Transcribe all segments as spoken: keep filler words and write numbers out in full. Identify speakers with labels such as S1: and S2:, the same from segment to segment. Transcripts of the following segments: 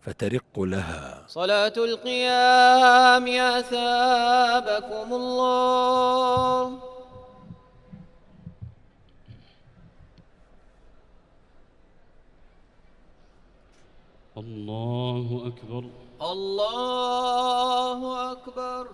S1: فترق لها.
S2: صلاة القيام أثابكم الله.
S3: الله أكبر.
S2: الله أكبر.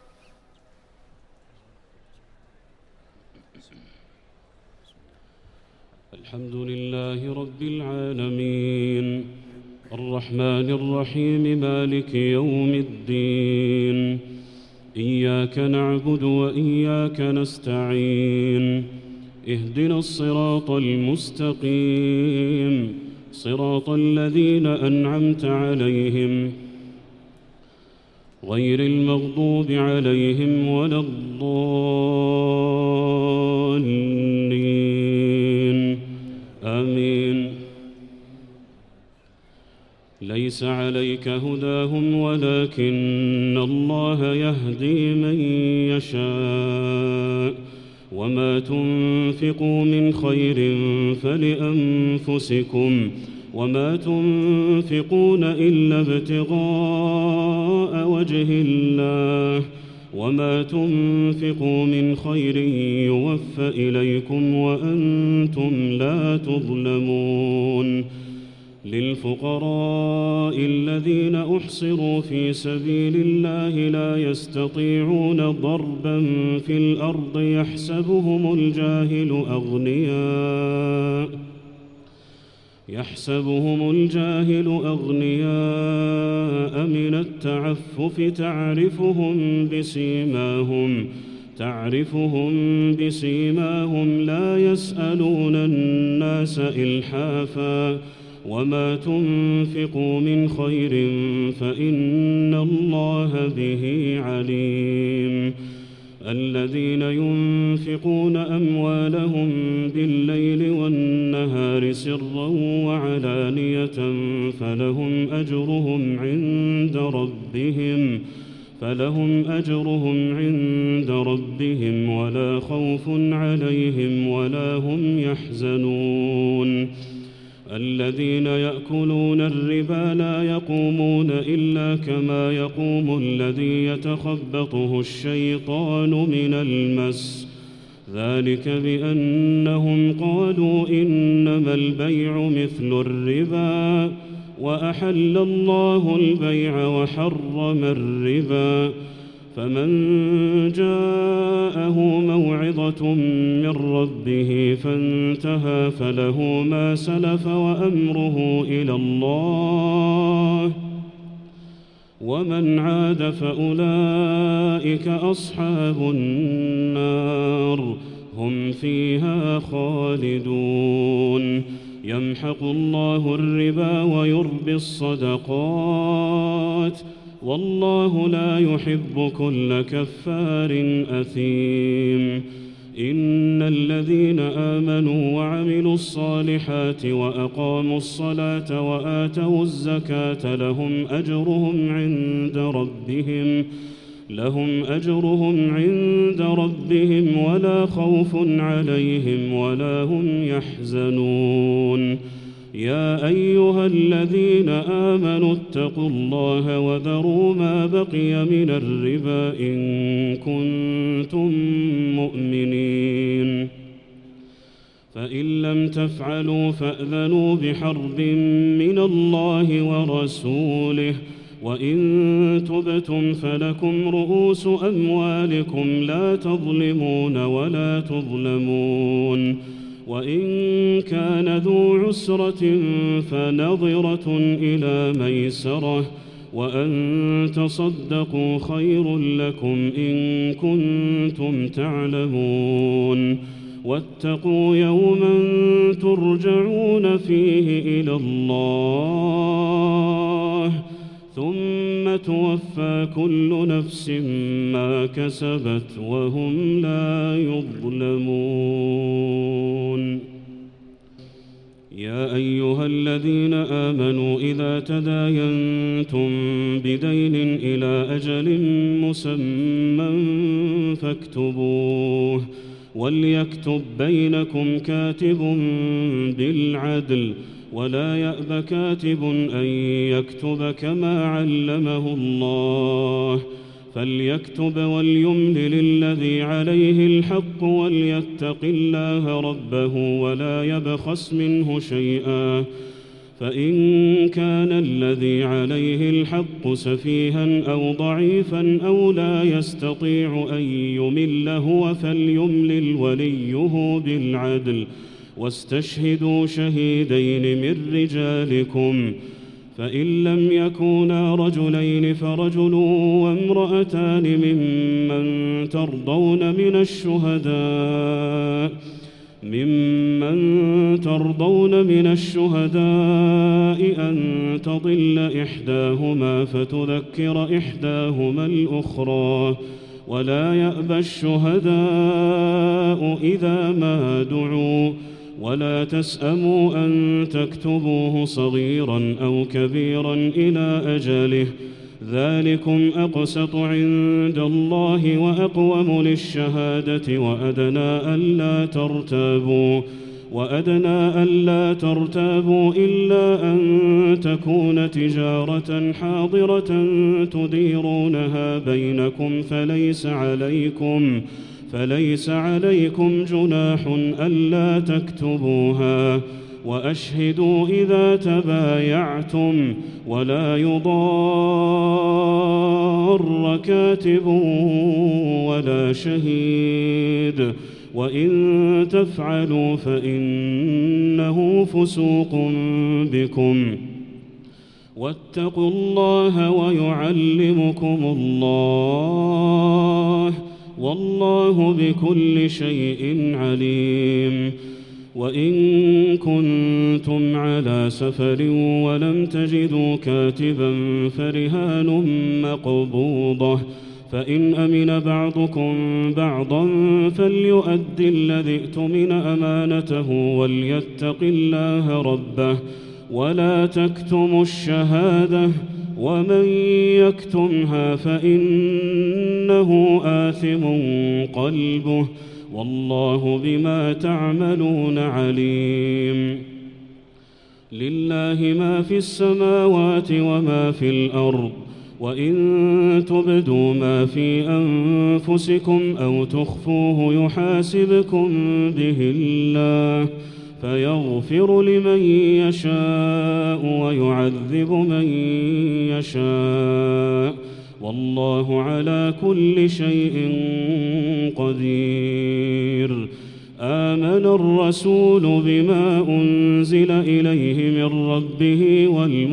S3: الحمد لله رب العالمين الرحمن الرحيم مالك يوم الدين، إياك نعبد وإياك نستعين، اهدنا الصراط المستقيم صراط الذين أنعمت عليهم غير المغضوب عليهم ولا الضالين آمين. ليس عليك هداهم ولكن الله يهدي من يشاء، وما تنفقوا من خير فلأنفسكم وما تنفقون إلا ابتغاء وجه الله وما تنفقوا من خير يوفى إليكم وأنتم لا تظلمون. للفقراء الذين أحصروا في سبيل الله لا يستطيعون ضربا في الأرض يحسبهم الجاهل أغنياء يحسبهم الجاهل أغنياء من التعفف تعرفهم بسيماهم تعرفهم بسيماهم لا يسألون الناس إلحافا، وما تنفقوا من خير فإن الله به عليم. الذين ينفقون أموالهم بالليل والنهار سرا وعلانية فلهم أجرهم عند ربهم فلهم أجرهم عند ربهم ولا خوف عليهم ولا هم يحزنون. الذين يأكلون الربا لا يقومون إلا كما يقوم الذي يتخبطه الشيطان من المس، ذلك بأنهم قالوا إنما البيع مثل الربا وأحل الله البيع وحرم الربا، فمن جاءه موعظة من ربه فانتهى فله ما سلف وأمره إلى الله ومن عاد فأولئك أصحاب النار هم فيها خالدون. يمحق الله الربا ويربي الصدقات والله لا يحب كل كفار أثيم. إن الذين آمنوا وعملوا الصالحات وأقاموا الصلاة وآتوا الزكاة لهم أجرهم عند ربهم لهم أجرهم عند ربهم ولا خوف عليهم ولا هم يحزنون. يا أيها الذين آمنوا اتقوا الله وذروا ما بقي من الربا إن كنتم مؤمنين، فإن لم تفعلوا فأذنوا بحرب من الله ورسوله، وإن تبتم فلكم رؤوس أموالكم لا تظلمون ولا تظلمون، وإن كان ذو عسرة فنظرة إلى ميسرة، وأن تصدقوا خير لكم إن كنتم تعلمون. واتقوا يوما ترجعون فيه إلى الله ثم توفى كل نفس ما كسبت وهم لا يظلمون. يا أيها الذين آمنوا إذا تداينتم بدين إلى أجل مسمى فاكتبوه، وليكتب بينكم كاتب بالعدل ولا يأب كاتب أن يكتب كما علمه الله فليكتب وليملل الذي عليه الحق وليتق الله ربه ولا يبخس منه شيئا فإن كان الذي عليه الحق سفيها أو ضعيفا أو لا يستطيع أن يمل هو فليملل وليه بالعدل واستشهدوا شهيدين من رجالكم فإن لم يكونا رجلين فرجل وامرأتان ممن ترضون من الشهداء ممن ترضون من الشهداء أن تضل إحداهما فتذكر إحداهما الأخرى ولا يأبى الشهداء إذا ما دعوا ولا تسأموا أن تكتبوه صغيرا أو كبيرا إلى أجله ذلكم أقسط عند الله وأقوم للشهادة وأدنى ألا ترتابوا وأدنى ألا ترتابوا إلا أن تكون تجارة حاضرة تديرونها بينكم فليس عليكم فليس عليكم جناح ألا تكتبوها وأشهدوا إذا تبايعتم ولا يضار كاتب ولا شهيد وإن تفعلوا فإنه فسوق بكم واتقوا الله ويعلمكم الله والله بكل شيء عليم وإن كنتم على سفر ولم تجدوا كاتبا فرهان مقبوضة فإن أمن بعضكم بعضا فليؤد الذي ائتمن أمانته وليتق الله ربه ولا تكتموا الشهادة ومن يكتمها فإنه آثم قلبه والله بما تعملون عليم لله ما في السماوات وما في الأرض وإن تبدوا ما في أنفسكم أو تخفوه يحاسبكم به الله فيغفر لمن يشاء ويعذب من يشاء والله على كل شيء قدير آمن الرسول بما أنزل إليه من ربه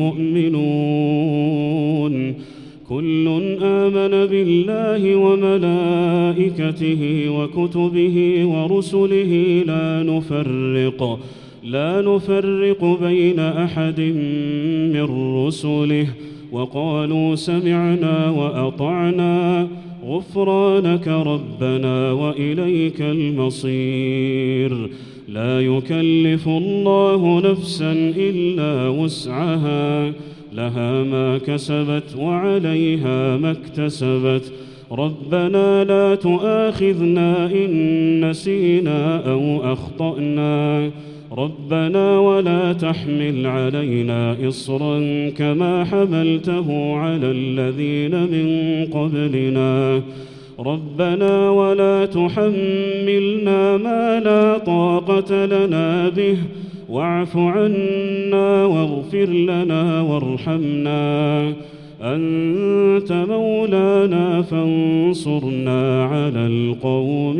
S3: والمؤمنون كل آمن بالله وملائكته وكتبه ورسله لا نفرق لا نفرق بين أحد من رسله وقالوا سمعنا وأطعنا غفرانك ربنا وإليك المصير لا يكلف الله نفسا إلا وسعها لها ما كسبت وعليها ما اكتسبت ربنا لا تؤاخذنا إن نسينا أو أخطأنا ربنا ولا تحمل علينا إصرا كما حملته على الذين من قبلنا ربنا ولا تحملنا ما لا طاقة لنا به واعف عنا واغفر لنا وارحمنا أنت مولانا فانصرنا على القوم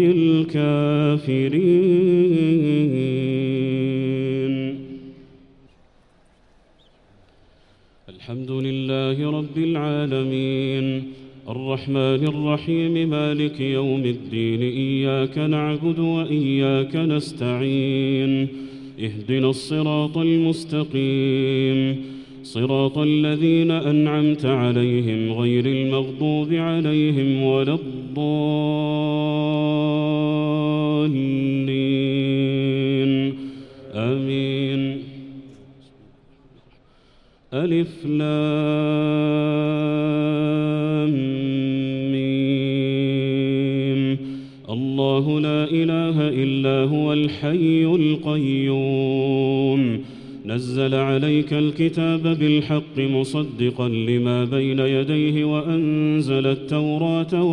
S3: الكافرين. الحمد لله رب العالمين الرحمن الرحيم مالك يوم الدين إياك نعبد وإياك نستعين اهدنا الصراط المستقيم صراط الذين أنعمت عليهم غير المغضوب عليهم ولا الضالين آمين. ألف لام ميم الله لا إله إلا هو الحي القيوم نزل عليك الكتاب بالحق مصدقا لما بين يديه وأنزل التوراة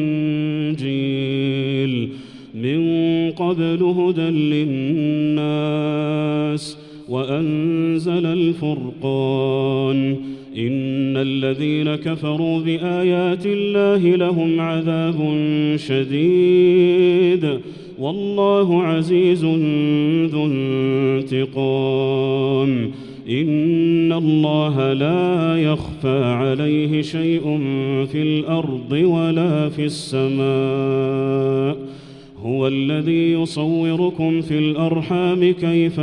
S3: والإنجيل من قبل هدى للناس وأنزل الفرقان إن الذين كفروا بآيات الله لهم عذاب شديد والله عزيز ذو انتقام إن الله لا يخفى عليه شيء في الأرض ولا في السماء هو الذي يصوركم في الأرحام كيف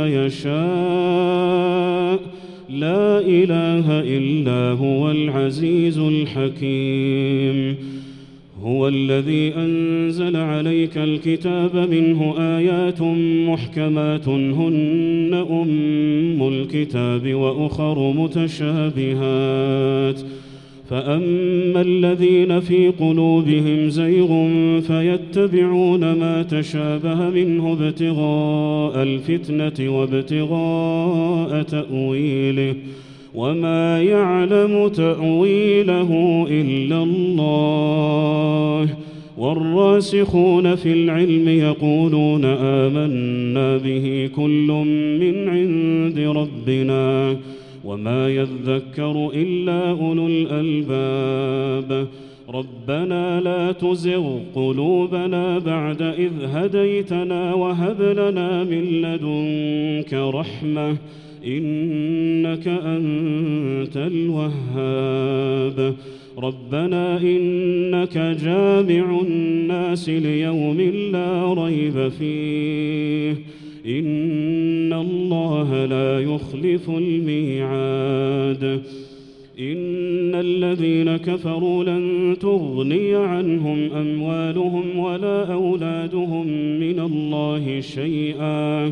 S3: يشاء لا إله إلا هو العزيز الحكيم هو الذي أنزل عليك الكتاب منه آيات محكمات هن أم الكتاب وأخر متشابهات فأما الذين في قلوبهم زيغ فيتبعون ما تشابه منه ابتغاء الفتنة وابتغاء تأويله وما يعلم تأويله إلا الله والراسخون في العلم يقولون آمنا به كل من عند ربنا وما يذكر إلا أولو الألباب ربنا لا تزغ قلوبنا بعد إذ هديتنا وهب لنا من لدنك رحمة إنك أنت الوهاب ربنا إنك جامع الناس ليوم لا ريب فيه إن الله لا يخلف الميعاد إن الذين كفروا لن تغني عنهم أموالهم ولا أولادهم من الله شيئا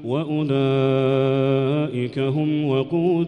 S3: وأولئك هم وقود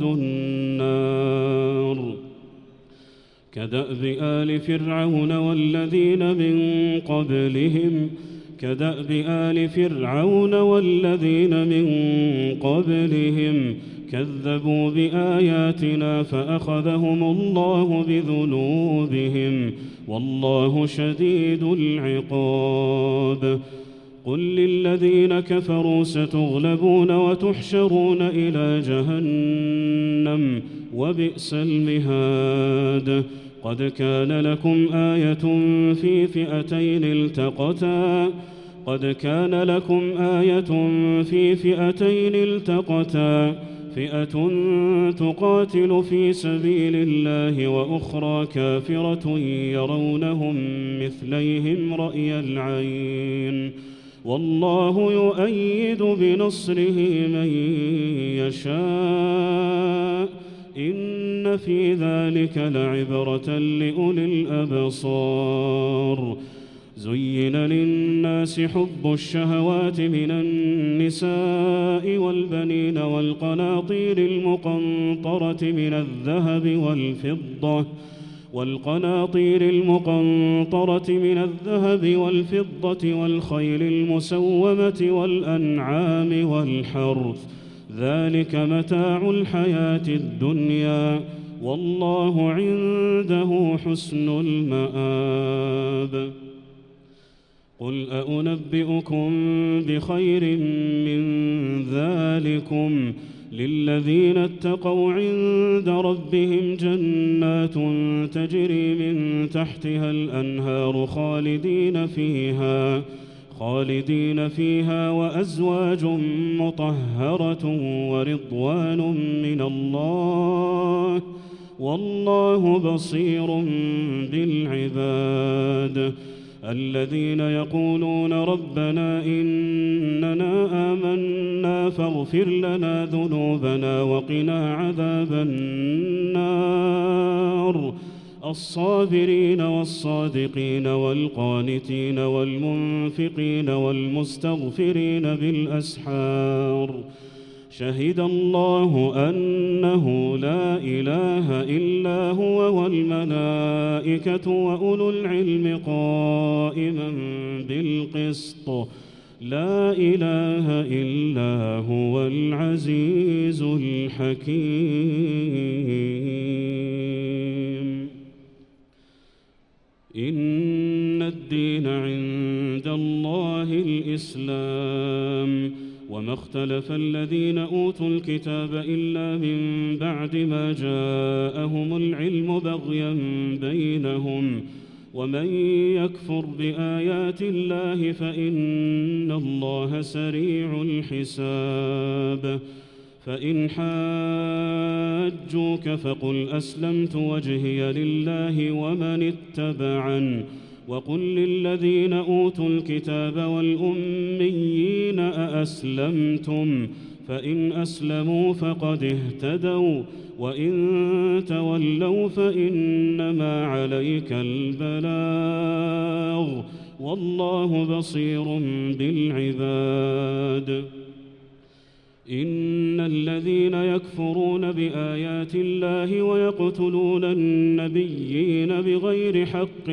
S3: النار كدأب آل فرعون والذين من قبلهم كدأب آل فرعون والذين من قبلهم كذبوا بآياتنا فأخذهم الله بذنوبهم والله شديد العقاب قل للذين كفروا ستغلبون وتحشرون إلى جهنم وبئس المهاد قد كان لكم آية في فئتين التقتا قد كان لكم آية في فئتين التقتا فئة تقاتل في سبيل الله وأخرى كافرة يرونهم مثليهم رأي العين والله يؤيد بنصره من يشاء إن في ذلك لعبرة لأولي الأبصار زين للناس حب الشهوات من النساء والبنين والقناطير المقنطرة من الذهب والفضة والقناطير المقنطرة من الذهب والفضة والخيل المسومة والأنعام والحرث ذلك متاع الحياة الدنيا والله عنده حسن المآب قل أنبئكم بخير من ذلكم للذين اتقوا عند ربهم جنات تجري من تحتها الأنهار خالدين فيها خالدين فيها وأزواج مطهرة ورضوان من الله والله بصير بالعباد الذين يقولون ربنا إننا آمنا فاغفر لنا ذنوبنا وقنا عذاب النار الصابرين والصادقين والقانتين والمنفقين والمستغفرين بالأسحار شهد الله أنه لا إله إلا هو والملائكة وأولو العلم قائما بالقسط لا إله إلا هو العزيز الحكيم. إن الدين عند الله الإسلام، وما اختلف الذين أوتوا الكتاب إلا من بعد ما جاءهم العلم بغيا بينهم، ومن يكفر بآيات الله فإن الله سريع الحساب. فإن حاجوك فقل أسلمت وجهي لله ومن اتبعن، وقل للذين أوتوا الكتاب والأميين أأسلمتم؟ فإن أسلموا فقد اهتدوا، وإن تولوا فإنما عليك البلاغ، والله بصير بالعباد. إن الذين يكفرون بآيات الله ويقتلون النبيين بغير حق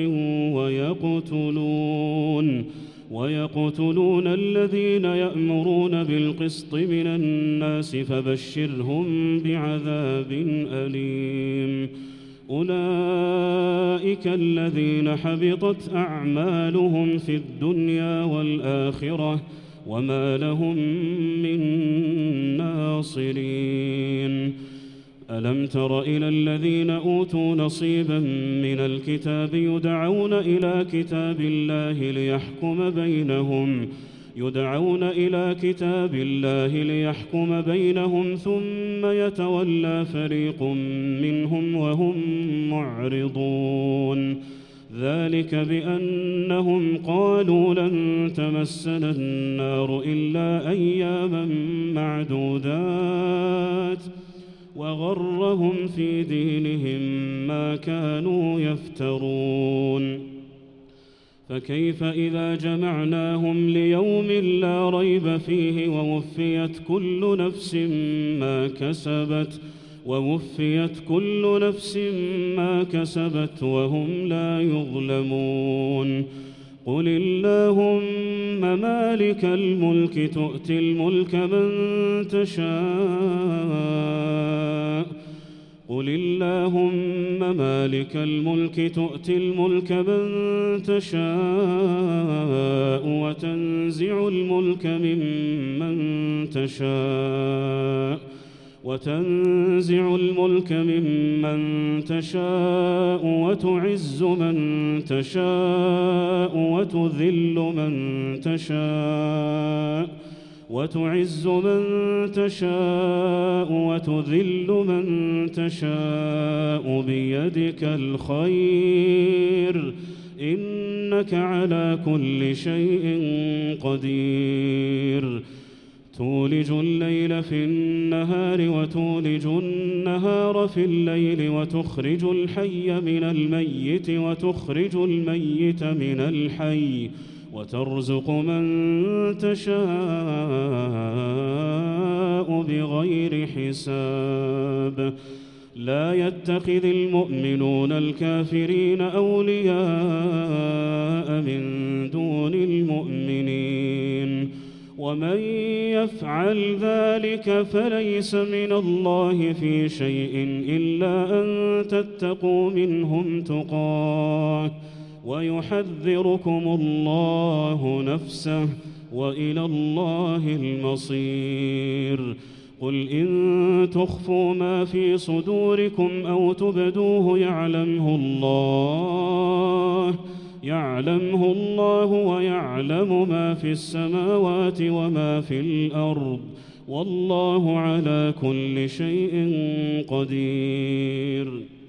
S3: ويقتلون ويقتلون الذين يأمرون بالقسط من الناس فبشرهم بعذاب أليم. أولئك الذين حبطت أعمالهم في الدنيا والآخرة وما لهم من ناصرين. ألم تر إلى الذين أوتوا نصيبا من الكتاب يدعون إلى كتاب الله ليحكم بينهم يدعون إلى كتاب الله ليحكم بينهم ثم يتولى فريق منهم وهم معرضون. ذلك بأنهم قالوا لن تمسنا النار إلا أياما معدودات، وغرهم في دينهم ما كانوا يفترون. فكيف إذا جمعناهم ليوم لا ريب فيه ووفيت كل نفس ما كسبت ووفيت كل نفس ما كسبت وهم لا يظلمون. قل اللهم مالك الملك تؤتي الملك من تشاء قل اللهم مالك الملك تؤتي الملك من تشاء وتنزع الملك ممن تشاء وتنزع الملك ممن تشاء وتعز من تشاء وتذل من تشاء وتعز من تشاء وتذل من تشاء بيدك الخير إنك على كل شيء قدير. تولج الليل في النهار وتولج النهار في الليل وتخرج الحي من الميت وتخرج الميت من الحي وترزق من تشاء بغير حساب. لا يتخذ المؤمنون الكافرين أولياء من دون المؤمنين ومن يفعل ذلك فليس من الله في شيء إلا أن تتقوا منهم تقاه ويحذركم الله نفسه وإلى الله المصير. قل إن تخفوا ما في صدوركم أو تبدوه يعلمه الله يعلمه الله ويعلم ما في السماوات وما في الأرض والله على كل شيء قدير.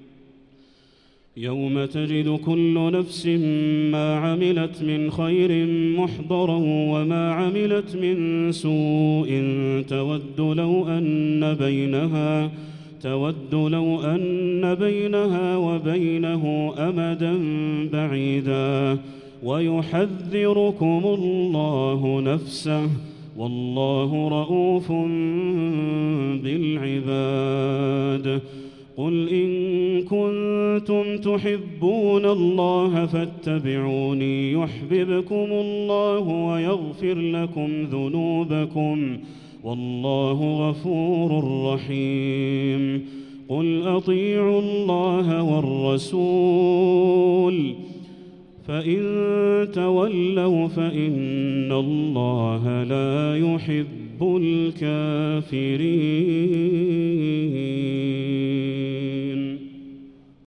S3: يوم تجد كل نفس ما عملت من خير محضرا وما عملت من سوء تود لو أن بينها تود لو أن بينها وبينه أمدا بعيدا ويحذركم الله نفسه والله رؤوف بالعباد. قل إن كنتم كنتم تحبون الله فاتبعوني يحببكم الله ويغفر لكم ذنوبكم والله غفور رحيم. قل أطيعوا الله والرسول فإن تولوا فإن الله لا يحب الكافرين.